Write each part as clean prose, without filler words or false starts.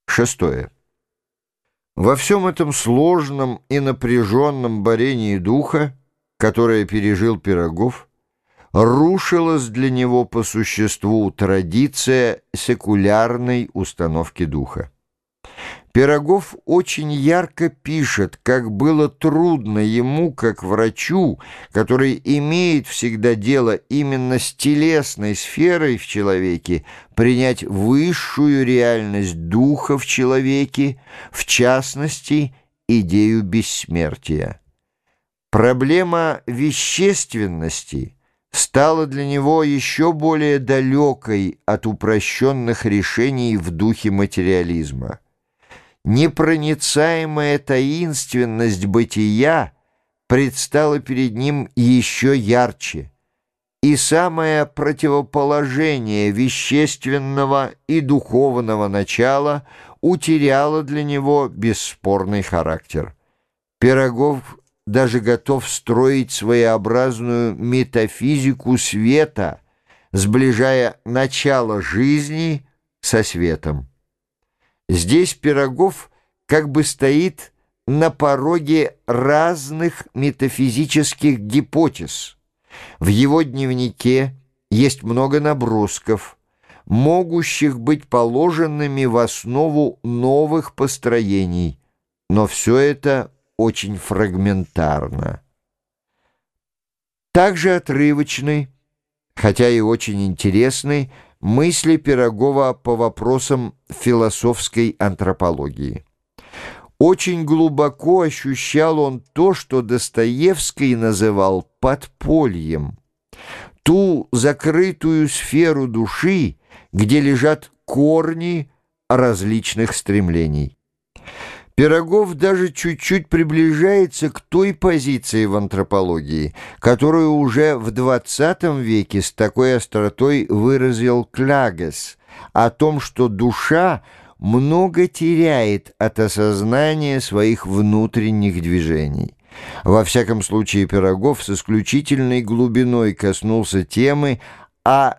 Шестое. Во всем этом сложном и напряженном борении духа, которое пережил Пирогов, рушилась для него по существу традиция секулярной установки духа. Пирогов очень ярко пишет, как было трудно ему, как врачу, который имеет всегда дело именно с телесной сферой в человеке, принять высшую реальность духа в человеке, в частности, идею бессмертия. Проблема вещественности стала для него еще более далекой от упрощенных решений в духе материализма. Непроницаемая таинственность бытия предстала перед ним еще ярче, и самое противоположение вещественного и духовного начала утеряло для него бесспорный характер. Пирогов даже готов строить своеобразную метафизику света, сближая начало жизни со светом. Здесь Пирогов как бы стоит на пороге разных метафизических гипотез. В его дневнике есть много набросков, могущих быть положенными в основу новых построений, но все это очень фрагментарно. Также отрывочны, хотя и очень интересны, мысли Пирогова по вопросам философской антропологии. Очень глубоко ощущал он то, что Достоевский называл подпольем, ту закрытую сферу души, где лежат корни различных стремлений. Пирогов даже чуть-чуть приближается к той позиции в антропологии, которую уже в XX веке с такой остротой выразил Клягес, о том, что душа много теряет от осознания своих внутренних движений. Во всяком случае, Пирогов с исключительной глубиной коснулся темы о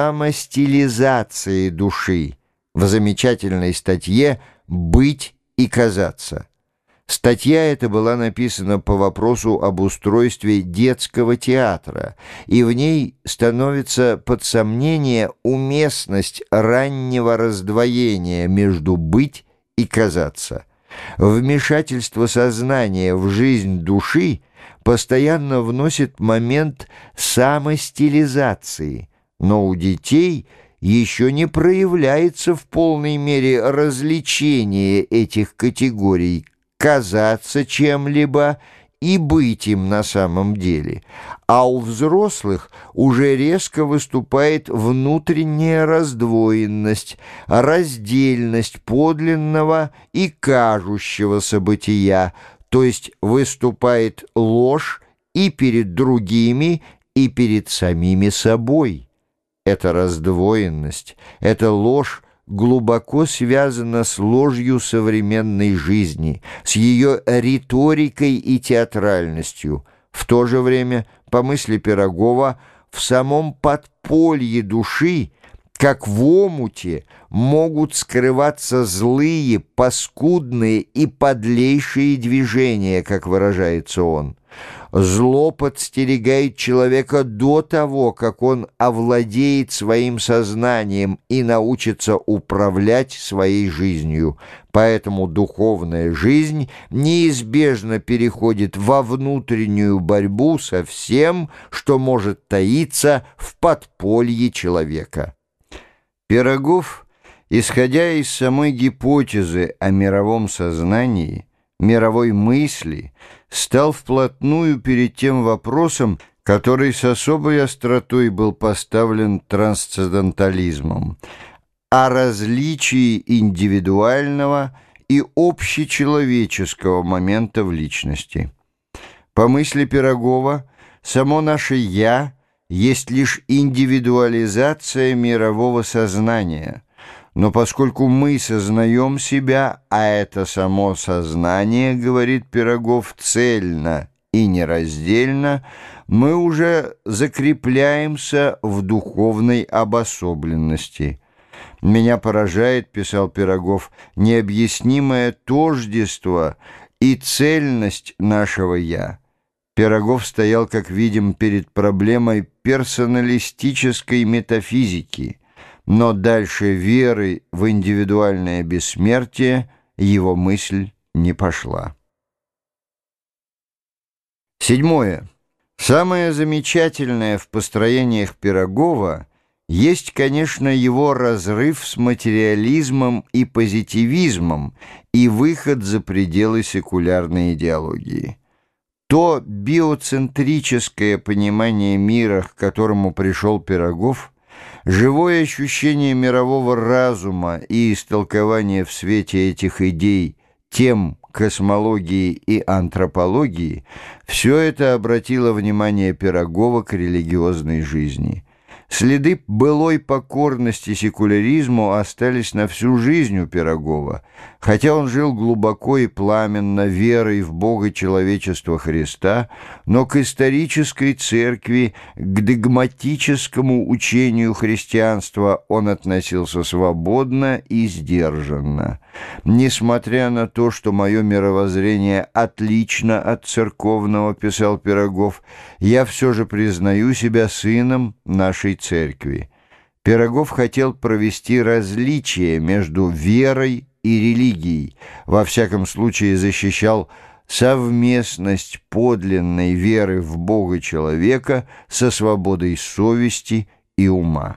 самостилизации души в замечательной статье «Быть и казаться». Статья эта была написана по вопросу об устройстве детского театра, и в ней становится под сомнение уместность раннего раздвоения между «быть» и «казаться». Вмешательство сознания в жизнь души постоянно вносит момент самостилизации, но у детей еще не проявляется в полной мере развлечение этих категорий казаться чем-либо и быть им на самом деле, а у взрослых уже резко выступает внутренняя раздвоенность, раздельность подлинного и кажущегося бытия, то есть выступает ложь и перед другими, и перед самими собой. Эта раздвоенность, эта ложь глубоко связана с ложью современной жизни, с ее риторикой и театральностью. В то же время, по мысли Пирогова, в самом подполье души, как в омуте, могут скрываться злые, паскудные и подлейшие движения, как выражается он. Зло подстерегает человека до того, как он овладеет своим сознанием и научится управлять своей жизнью. Поэтому духовная жизнь неизбежно переходит во внутреннюю борьбу со всем, что может таиться в подполье человека. Пирогов, исходя из самой гипотезы о мировом сознании, мировой мысли, стал вплотную перед тем вопросом, который с особой остротой был поставлен трансцендентализмом, о различии индивидуального и общечеловеческого момента в личности. По мысли Пирогова, само наше «я» есть лишь индивидуализация мирового сознания. Но поскольку мы сознаем себя, а это само сознание, говорит Пирогов, цельно и нераздельно, мы уже закрепляемся в духовной обособленности. «Меня поражает, — писал Пирогов, — необъяснимое тождество и цельность нашего «я». Пирогов стоял, как видим, перед проблемой персоналистической метафизики, но дальше веры в индивидуальное бессмертие его мысль не пошла. 7. Самое замечательное в построениях Пирогова есть, конечно, его разрыв с материализмом и позитивизмом и выход за пределы секулярной идеологии. То биоцентрическое понимание мира, к которому пришел Пирогов, живое ощущение мирового разума и истолкование в свете этих идей тем космологии и антропологии, все это обратило внимание Пирогова к религиозной жизни. Следы былой покорности секуляризму остались на всю жизнь у Пирогова, хотя он жил глубоко и пламенно верой в Бога человечества Христа, но к исторической церкви, к догматическому учению христианства он относился свободно и сдержанно. «Несмотря на то, что мое мировоззрение отлично от церковного, — писал Пирогов, — я все же признаю себя сыном нашей церкви». Пирогов хотел провести различие между верой и религией, во всяком случае защищал совместность подлинной веры в Бога человека со свободой совести и ума.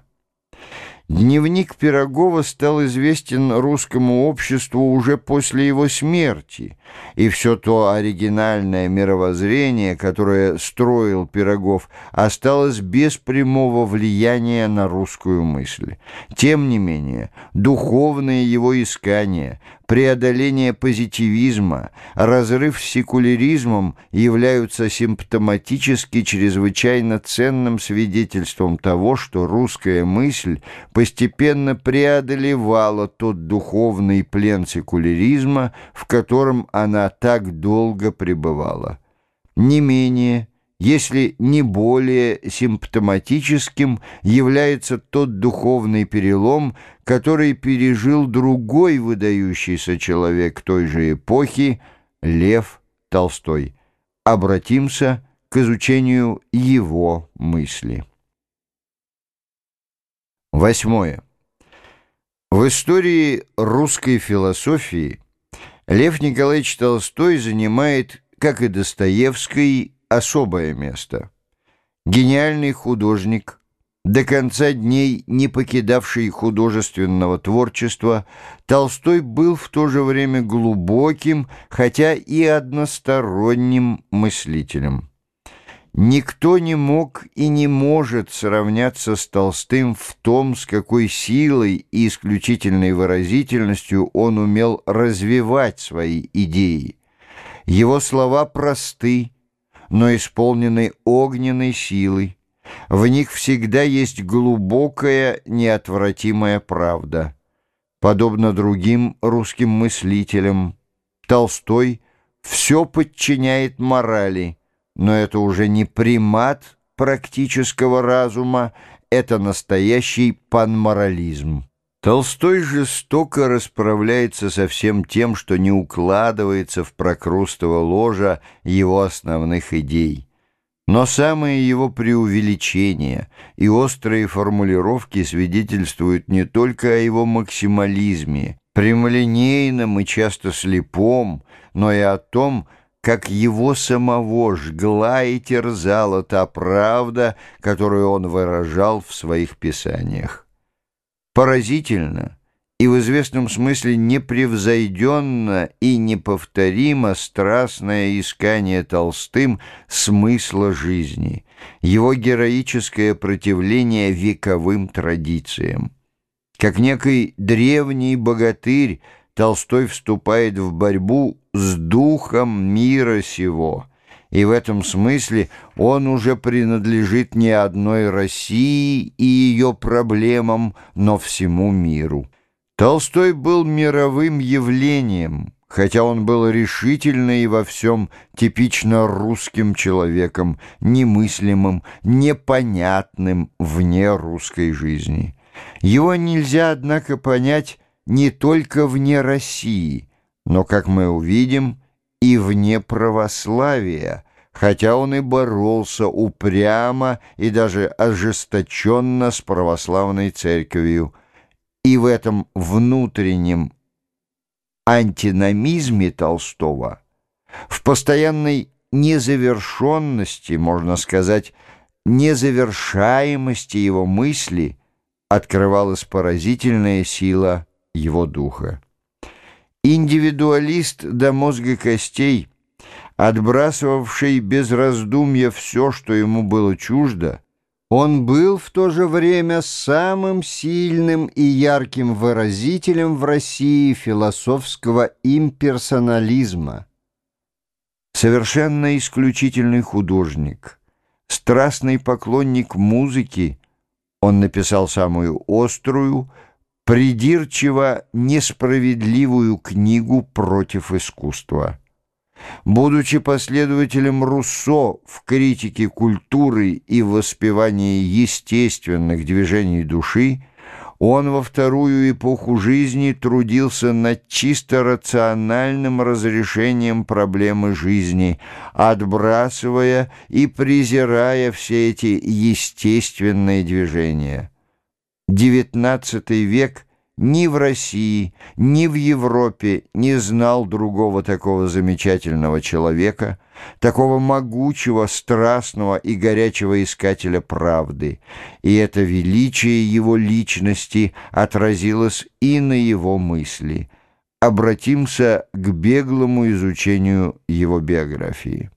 Дневник Пирогова стал известен русскому обществу уже после его смерти, и все то оригинальное мировоззрение, которое строил Пирогов, осталось без прямого влияния на русскую мысль. Тем не менее, духовные его искания, преодоление позитивизма, разрыв с секуляризмом являются симптоматически чрезвычайно ценным свидетельством того, что русская мысль постепенно преодолевала тот духовный плен секуляризма, в котором она так долго пребывала. Не менее, если не более симптоматическим является тот духовный перелом, который пережил другой выдающийся человек той же эпохи — Лев Толстой. Обратимся к изучению его мысли. 8. В истории русской философии Лев Николаевич Толстой занимает, как и Достоевский, особое место. Гениальный художник, до конца дней не покидавший художественного творчества, Толстой был в то же время глубоким, хотя и односторонним мыслителем. Никто не мог и не может сравняться с Толстым в том, с какой силой и исключительной выразительностью он умел развивать свои идеи. Его слова просты, но исполнены огненной силой. В них всегда есть глубокая, неотвратимая правда. Подобно другим русским мыслителям, Толстой все подчиняет морали, но это уже не примат практического разума, это настоящий панморализм. Толстой жестоко расправляется со всем тем, что не укладывается в прокрустово ложа его основных идей. Но самые его преувеличения и острые формулировки свидетельствуют не только о его максимализме, прямолинейном и часто слепом, но и о том, как его самого жгла и терзала та правда, которую он выражал в своих писаниях. Поразительно и в известном смысле непревзойденно и неповторимо страстное искание Толстым смысла жизни, его героическое противление вековым традициям. Как некий древний богатырь, Толстой вступает в борьбу с духом мира сего, и в этом смысле он уже принадлежит не одной России и ее проблемам, но всему миру. Толстой был мировым явлением, хотя он был решительно и во всем типично русским человеком, немыслимым, непонятным вне русской жизни. Его нельзя, однако, понять не только вне России, но, как мы увидим, и вне православия, хотя он и боролся упрямо и даже ожесточенно с православной церковью. И в этом внутреннем антиномизме Толстого, в постоянной незавершенности, можно сказать, незавершаемости его мысли открывалась поразительная сила его духа. Индивидуалист до мозга костей, отбрасывавший без раздумья все, что ему было чуждо, он был в то же время самым сильным и ярким выразителем в России философского имперсонализма. Совершенно исключительный художник, страстный поклонник музыки, он написал самую острую, придирчиво несправедливую книгу против искусства. Будучи последователем Руссо в критике культуры и в воспевании естественных движений души, он во вторую эпоху жизни трудился над чисто рациональным разрешением проблемы жизни, отбрасывая и презирая все эти естественные движения. XIX век ни в России, ни в Европе не знал другого такого замечательного человека, такого могучего, страстного и горячего искателя правды, и это величие его личности отразилось и на его мысли. Обратимся к беглому изучению его биографии.